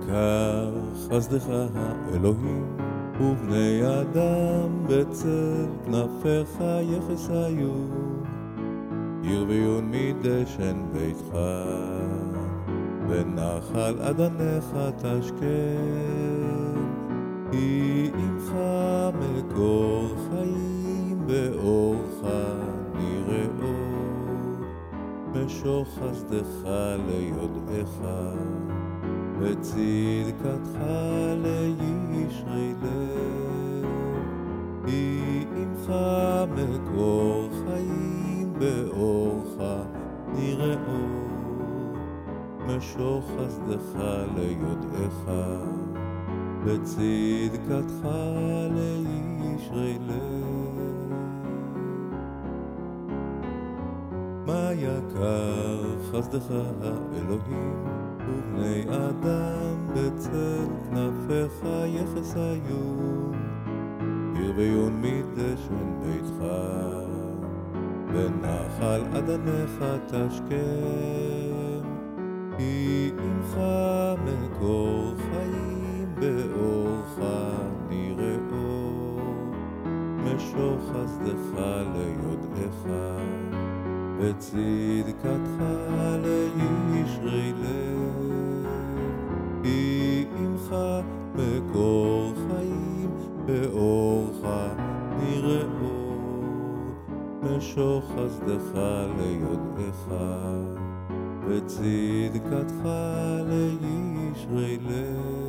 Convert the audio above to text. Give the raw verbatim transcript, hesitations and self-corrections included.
יקר חסדך האלוהים, ובני אדם בצל כנפיך יחסיו, ירביון מדשן ביתך, ונחל אדניך תשכן. כי עמך מקור חיים, באורך נראו, משוך חסדך ליודעך, וצדקתך לישרי לב. כי עמך מקור חיים, באורך נראו, משוך חסדך ליודעך, וצדקתך לישרי לב. מה יקר חסדך האלוהים, ובני אדם בצל כנפיך יחסיו, ירביון מדשן ביתך, ונחל אדניך תשכן. כי עמך מקור חיים, באורך נראו, משוך חסדך ליודעך, וצדקתך לישרי לב. כי עמך מקור חיים, באורך נראו, משוך חסדך ליודעך, וצדקתך לישרי לב.